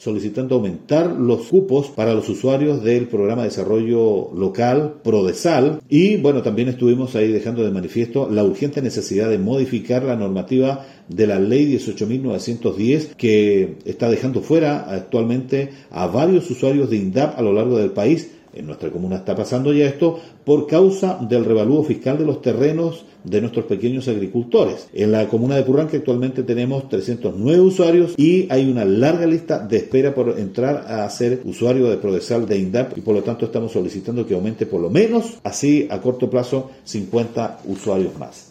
solicitando aumentar los cupos para los usuarios del Programa de Desarrollo Local, PRODESAL, y bueno, también estuvimos ahí dejando de manifiesto la urgente necesidad de modificar la normativa de la Ley 18.910, que está dejando fuera actualmente a varios usuarios de INDAP a lo largo del país. En nuestra comuna está pasando ya esto por causa del revalúo fiscal de los terrenos de nuestros pequeños agricultores. En la comuna de Purranque actualmente tenemos 309 usuarios y hay una larga lista de espera por entrar a ser usuario de PRODESAL de INDAP, y por lo tanto estamos solicitando que aumente por lo menos, así a corto plazo, 50 usuarios más.